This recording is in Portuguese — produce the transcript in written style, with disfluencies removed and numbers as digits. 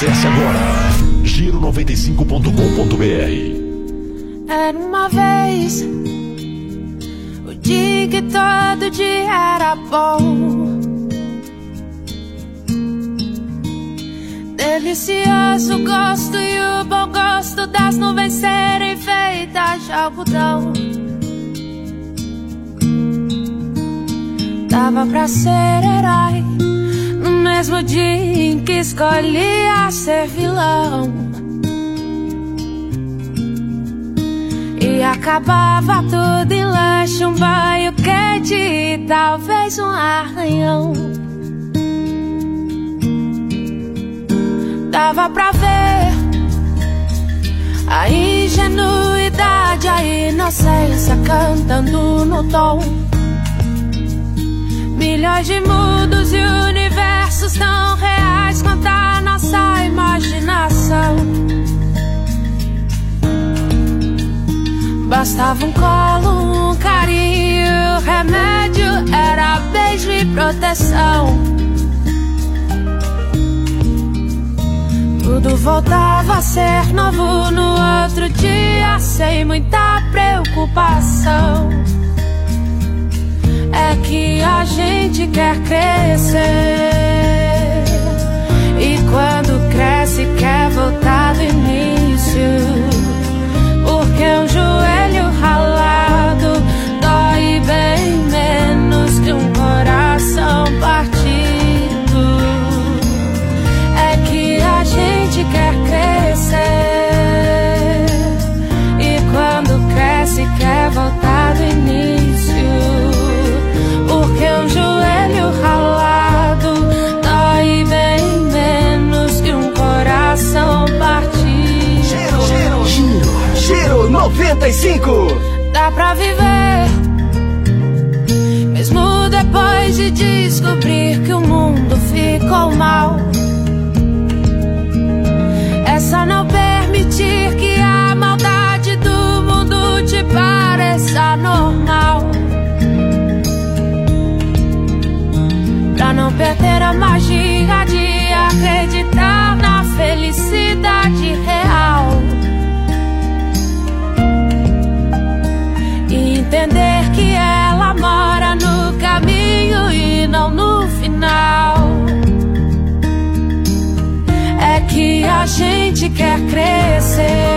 Acesse agora giro95.com.br. Era uma vez o dia que todo dia era bom, delicioso gosto e o bom gosto das nuvens serem feitas de algodão. Dava pra ser herói no mesmo dia em que escolhia ser vilão, e acabava tudo em lanche, um banho quente e talvez um arranhão. Dava pra ver a ingenuidade, a inocência cantando no tom. Milhões de mundos e universos tão reais quanto a nossa imaginação. Bastava um colo, um carinho, remédio era beijo e proteção. Tudo voltava a ser novo no outro dia, sem muita preocupação. É que a gente quer crescer, e quando cresce quer voltar do início, porque um joelho ralado dói bem menos que um coração partido. É que a gente quer crescer, e quando cresce quer voltar do início, porque um joelho ralado dói bem menos que um coração partido. Giro 95. Dá pra viver mesmo depois de descobrir que o mundo ficou mal. É só não permitir que a maldade do mundo te pareça normal, pra não perder a magia de acreditar na felicidade real, e entender que ela mora no caminho e não no final. É que a gente quer crescer,